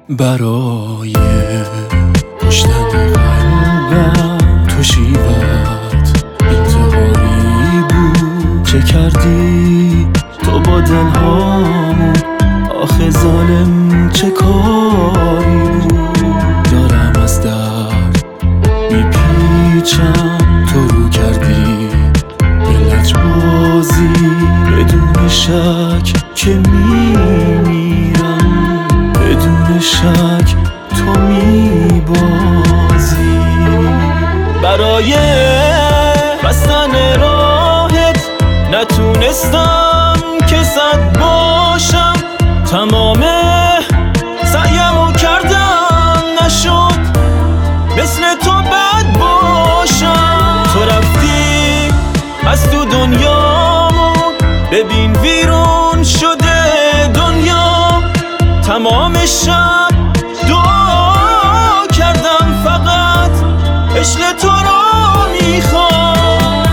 برای کشتن قلبم تو شیوت انتحاری بود. چه کردی تو با دلهامون آخه ظالم، چه کاری بود؟ دارم از درد میپیچم، تو رو کردی به لجبازی بدون شک که میمیرم، بدون شک تو میبازی. برای بستن راهت نتونستم که صد باشم، تمام سعیمو کردم نشد مثل تو بد باشم. تو رفتی از تو دنیامون، ببین ویرون شده دنیا. تمام شب دعا کردم فقط عشق تو رو میخوام.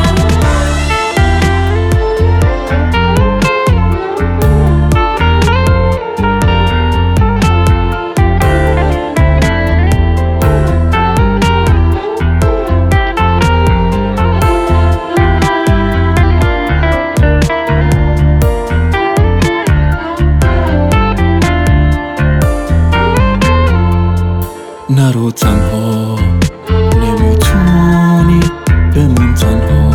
نرو تنها، نمیتونی بمون تنها.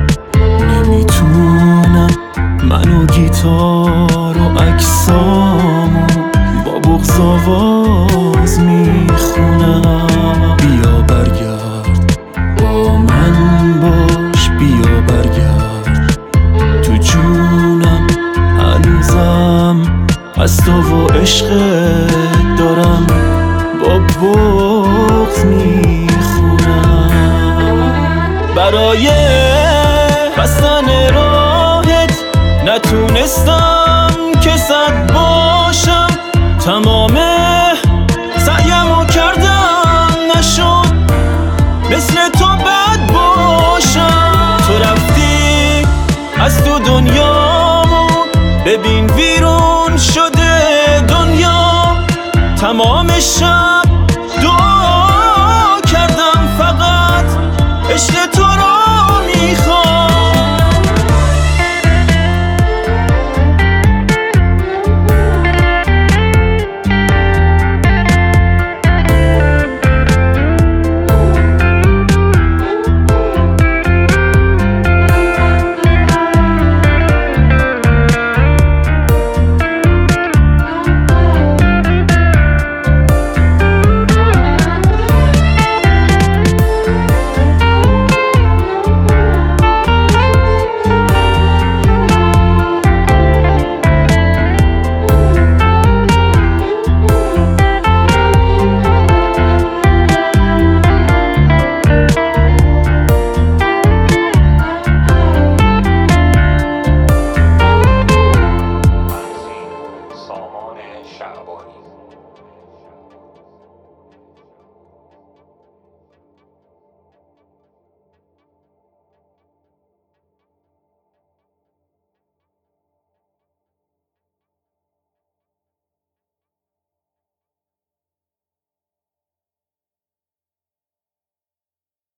نمیتونم من و گیتار و عکسامو با بغض آواز میخونم. بیا برگرد با من باش، بیا برگرد تو جونم. هنوزم از تو و عشقت دارم با بغض میخونم. برای بستن راهت نتونستم که صد باشم، تمام سعیمو کردم نشد مثل تو بد باشم. تو رفتی از تو دنیامون، ببین ویرون شده دنیا. تمام شب